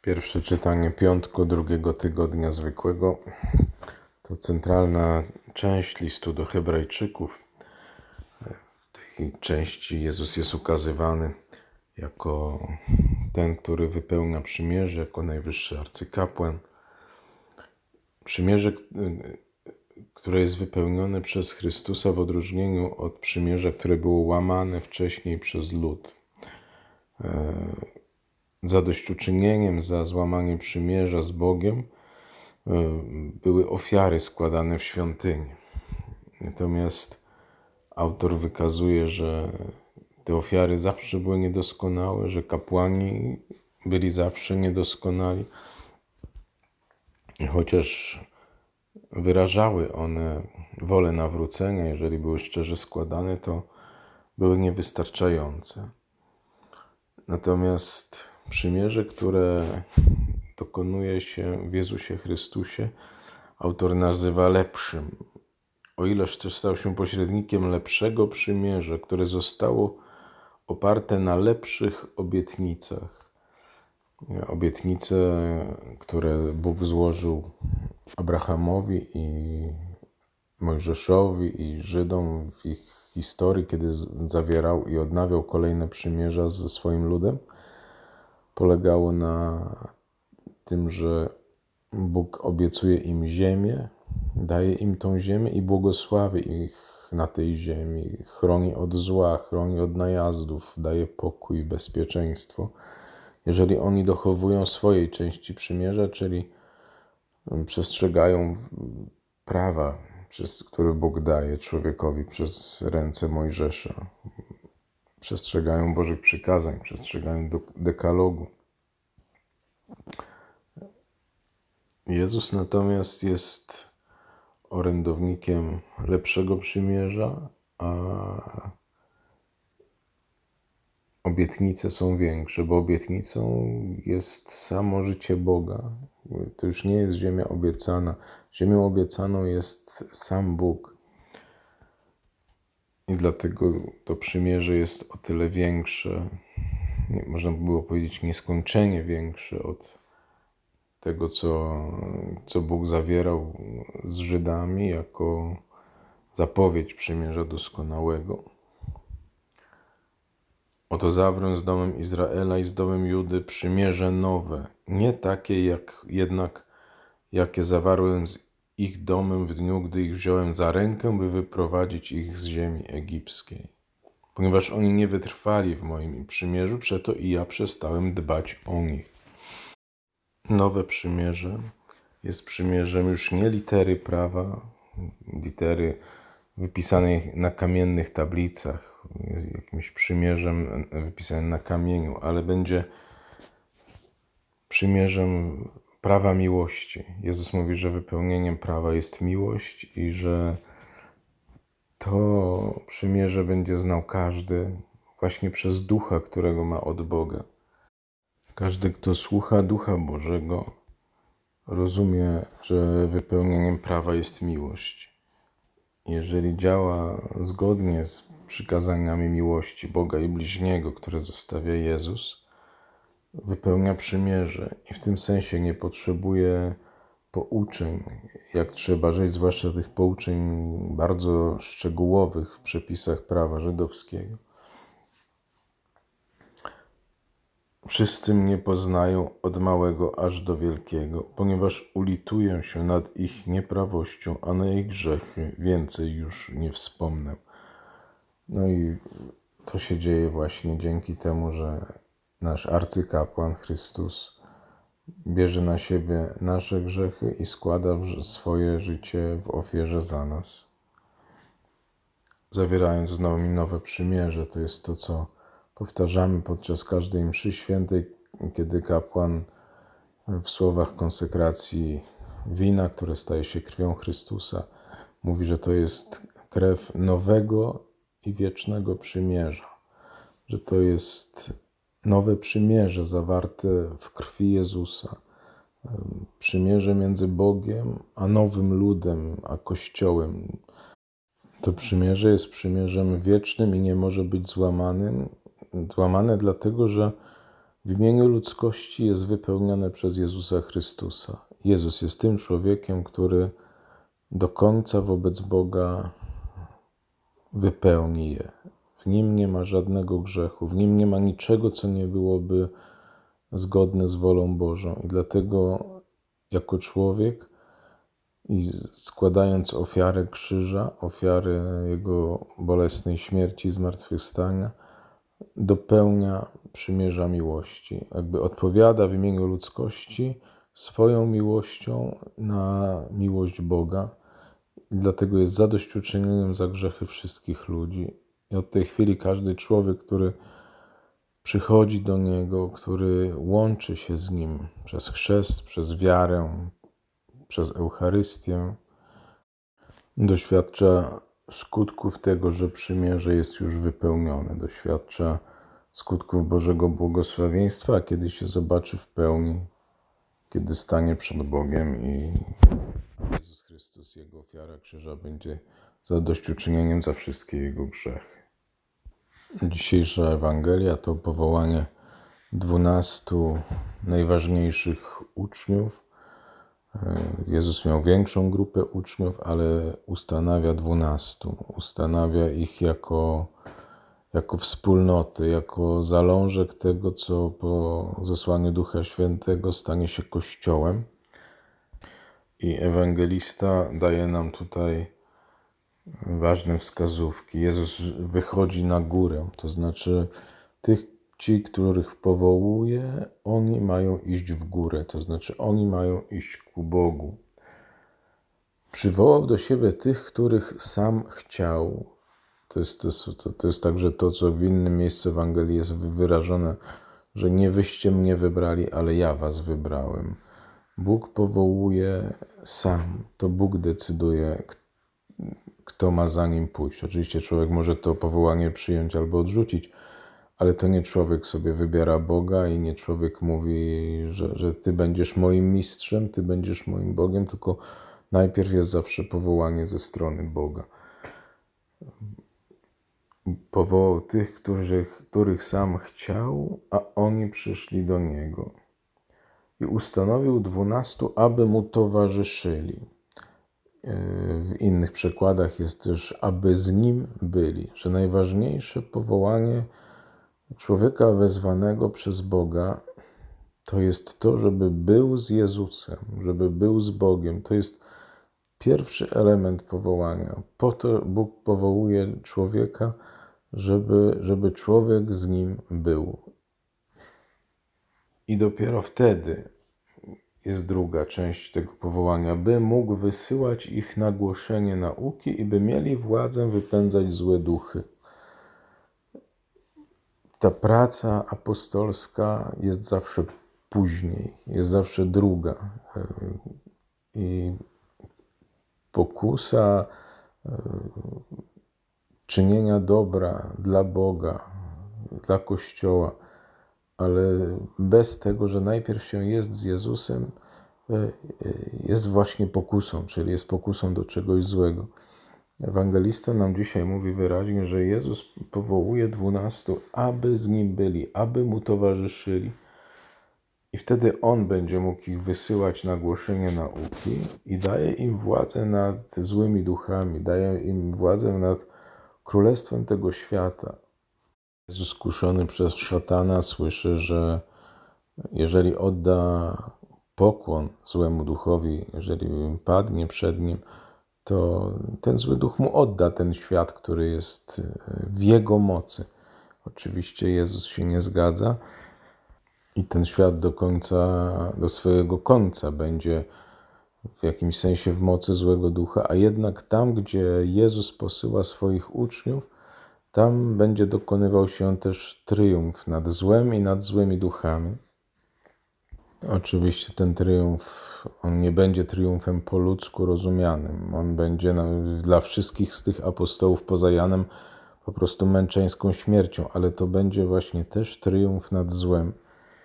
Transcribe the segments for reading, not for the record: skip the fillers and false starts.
Pierwsze czytanie piątku drugiego tygodnia zwykłego to centralna część listu do Hebrajczyków. W tej części Jezus jest ukazywany jako ten, który wypełnia przymierze, jako najwyższy arcykapłan. Przymierze, które jest wypełnione przez Chrystusa w odróżnieniu od przymierza, które było łamane wcześniej przez lud. Zadośćuczynieniem za złamanie przymierza z Bogiem były ofiary składane w świątyni. Natomiast autor wykazuje, że te ofiary zawsze były niedoskonałe, że kapłani byli zawsze niedoskonali. I chociaż wyrażały one wolę nawrócenia, jeżeli były szczerze składane, to były niewystarczające. Natomiast przymierze, które dokonuje się w Jezusie Chrystusie, autor nazywa lepszym. O ileż też stał się pośrednikiem lepszego przymierza, które zostało oparte na lepszych obietnicach. Obietnice, które Bóg złożył Abrahamowi i Mojżeszowi i Żydom w ich historii, kiedy zawierał i odnawiał kolejne przymierza ze swoim ludem, polegało na tym, że Bóg obiecuje im ziemię, daje im tą ziemię i błogosławi ich na tej ziemi, chroni od zła, chroni od najazdów, daje pokój i bezpieczeństwo. Jeżeli oni dochowują swojej części przymierza, czyli przestrzegają prawa, które Bóg daje człowiekowi przez ręce Mojżesza, przestrzegają Bożych przykazań, przestrzegają dekalogu. Jezus natomiast jest orędownikiem lepszego przymierza, a obietnice są większe, bo obietnicą jest samo życie Boga. To już nie jest ziemia obiecana. Ziemią obiecaną jest sam Bóg. I dlatego to przymierze jest o tyle większe, można by było powiedzieć nieskończenie większe od tego, co Bóg zawierał z Żydami jako zapowiedź przymierza doskonałego. Oto zawrę z domem Izraela i z domem Judy przymierze nowe, nie takie jakie zawarłem z ich domem w dniu, gdy ich wziąłem za rękę, by wyprowadzić ich z ziemi egipskiej. Ponieważ oni nie wytrwali w moim przymierzu, przeto i ja przestałem dbać o nich. Nowe przymierze jest przymierzem już nie litery prawa, litery wypisanej na kamiennych tablicach, jest jakimś przymierzem wypisanym na kamieniu, ale będzie przymierzem prawa miłości. Jezus mówi, że wypełnieniem prawa jest miłość i że to przymierze będzie znał każdy właśnie przez Ducha, którego ma od Boga. Każdy, kto słucha Ducha Bożego, rozumie, że wypełnieniem prawa jest miłość. Jeżeli działa zgodnie z przykazaniami miłości Boga i bliźniego, które zostawia Jezus, wypełnia przymierze i w tym sensie nie potrzebuje pouczeń, jak trzeba żyć, zwłaszcza tych pouczeń bardzo szczegółowych w przepisach prawa żydowskiego. Wszyscy mnie poznają od małego aż do wielkiego, ponieważ ulituję się nad ich nieprawością, a na ich grzechy więcej już nie wspomnę. No i to się dzieje właśnie dzięki temu, że nasz arcykapłan Chrystus bierze na siebie nasze grzechy i składa swoje życie w ofierze za nas. Zawierając z nami nowe przymierze, to jest to, co powtarzamy podczas każdej mszy świętej, kiedy kapłan w słowach konsekracji wina, które staje się krwią Chrystusa, mówi, że to jest krew nowego i wiecznego przymierza, że to jest nowe przymierze zawarte w krwi Jezusa, przymierze między Bogiem a nowym ludem, a Kościołem. To przymierze jest przymierzem wiecznym i nie może być złamane dlatego, że w imieniu ludzkości jest wypełnione przez Jezusa Chrystusa. Jezus jest tym człowiekiem, który do końca wobec Boga wypełni je. W nim nie ma żadnego grzechu, w nim nie ma niczego, co nie byłoby zgodne z wolą Bożą. I dlatego jako człowiek i składając ofiarę krzyża, ofiarę Jego bolesnej śmierci i zmartwychwstania, dopełnia przymierza miłości. Jakby odpowiada w imieniu ludzkości swoją miłością na miłość Boga. I dlatego jest zadośćuczynieniem za grzechy wszystkich ludzi. I od tej chwili każdy człowiek, który przychodzi do Niego, który łączy się z Nim przez chrzest, przez wiarę, przez Eucharystię, doświadcza skutków tego, że przymierze jest już wypełnione. Doświadcza skutków Bożego błogosławieństwa, a kiedy się zobaczy w pełni, kiedy stanie przed Bogiem i Jezus Chrystus, Jego ofiara krzyża będzie zadośćuczynieniem za wszystkie Jego grzechy. Dzisiejsza Ewangelia to powołanie 12 najważniejszych uczniów. Jezus miał większą grupę uczniów, ale ustanawia 12. Ustanawia ich jako wspólnoty, jako zalążek tego, co po zesłaniu Ducha Świętego stanie się Kościołem. I ewangelista daje nam tutaj ważne wskazówki. Jezus wychodzi na górę, to znaczy ci, których powołuje, oni mają iść w górę, to znaczy oni mają iść ku Bogu. Przywołał do siebie tych, których sam chciał. To jest także to, co w innym miejscu Ewangelii jest wyrażone, że nie wyście mnie wybrali, ale ja was wybrałem. Bóg powołuje sam, to Bóg decyduje, kto ma za nim pójść. Oczywiście człowiek może to powołanie przyjąć albo odrzucić, ale to nie człowiek sobie wybiera Boga i nie człowiek mówi, że ty będziesz moim mistrzem, ty będziesz moim Bogiem, tylko najpierw jest zawsze powołanie ze strony Boga. Powołał tych, których sam chciał, a oni przyszli do Niego. I ustanowił 12, aby Mu towarzyszyli. W innych przekładach jest też, aby z Nim byli. Że najważniejsze powołanie człowieka wezwanego przez Boga to jest to, żeby był z Jezusem, żeby był z Bogiem. To jest pierwszy element powołania. Po to Bóg powołuje człowieka, żeby człowiek z Nim był. I dopiero wtedy jest druga część tego powołania, by mógł wysyłać ich na głoszenie nauki i by mieli władzę wypędzać złe duchy. Ta praca apostolska jest zawsze później, jest zawsze druga. I pokusa czynienia dobra dla Boga, dla Kościoła, ale bez tego, że najpierw się jest z Jezusem, jest właśnie pokusą, czyli jest pokusą do czegoś złego. Ewangelista nam dzisiaj mówi wyraźnie, że Jezus powołuje 12, aby z Nim byli, aby Mu towarzyszyli. I wtedy On będzie mógł ich wysyłać na głoszenie nauki i daje im władzę nad złymi duchami, daje im władzę nad królestwem tego świata. Jezus kuszony przez szatana słyszy, że jeżeli odda pokłon złemu duchowi, jeżeli padnie przed nim, to ten zły duch mu odda ten świat, który jest w jego mocy. Oczywiście Jezus się nie zgadza i ten świat do swojego końca będzie w jakimś sensie w mocy złego ducha, a jednak tam, gdzie Jezus posyła swoich uczniów, tam będzie dokonywał się też triumf nad złem i nad złymi duchami. Oczywiście ten triumf, on nie będzie triumfem po ludzku rozumianym. On będzie dla wszystkich z tych apostołów poza Janem po prostu męczeńską śmiercią, ale to będzie właśnie też triumf nad złem.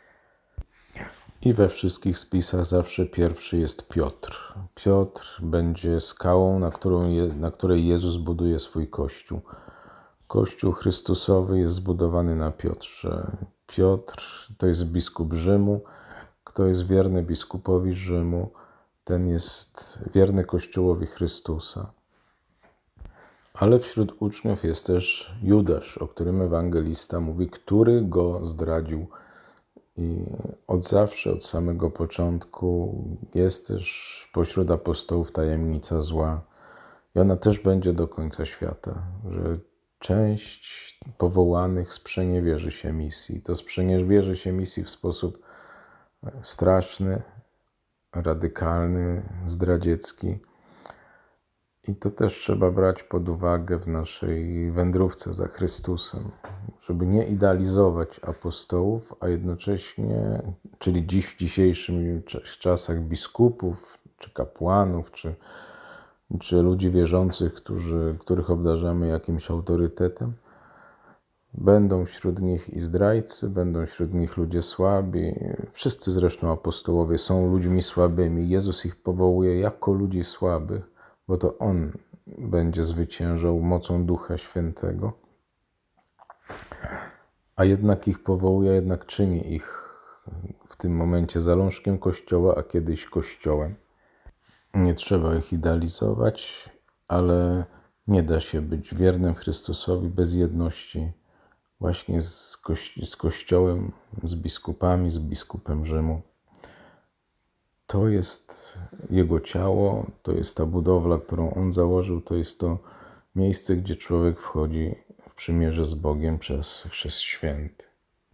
I we wszystkich spisach zawsze pierwszy jest Piotr. Piotr będzie skałą, na której Jezus buduje swój Kościół. Kościół Chrystusowy jest zbudowany na Piotrze. Piotr to jest biskup Rzymu. Kto jest wierny biskupowi Rzymu, ten jest wierny Kościołowi Chrystusa. Ale wśród uczniów jest też Judasz, o którym ewangelista mówi, który go zdradził. I od zawsze, od samego początku jest też pośród apostołów tajemnica zła. I ona też będzie do końca świata, że część powołanych sprzeniewierzy się misji. To sprzeniewierzy się misji w sposób straszny, radykalny, zdradziecki. I to też trzeba brać pod uwagę w naszej wędrówce za Chrystusem, żeby nie idealizować apostołów, a jednocześnie, czyli dziś w dzisiejszych czasach biskupów, czy kapłanów, czy ludzi wierzących, których obdarzamy jakimś autorytetem, będą wśród nich i zdrajcy, będą wśród nich ludzie słabi. Wszyscy zresztą apostołowie są ludźmi słabymi. Jezus ich powołuje jako ludzi słabych, bo to On będzie zwyciężał mocą Ducha Świętego. A jednak ich powołuje, jednak czyni ich w tym momencie zalążkiem Kościoła, a kiedyś Kościołem. Nie trzeba ich idealizować, ale nie da się być wiernym Chrystusowi bez jedności właśnie z Kościołem, z biskupami, z biskupem Rzymu. To jest Jego ciało, to jest ta budowla, którą On założył, to jest to miejsce, gdzie człowiek wchodzi w przymierze z Bogiem przez chrzest święty.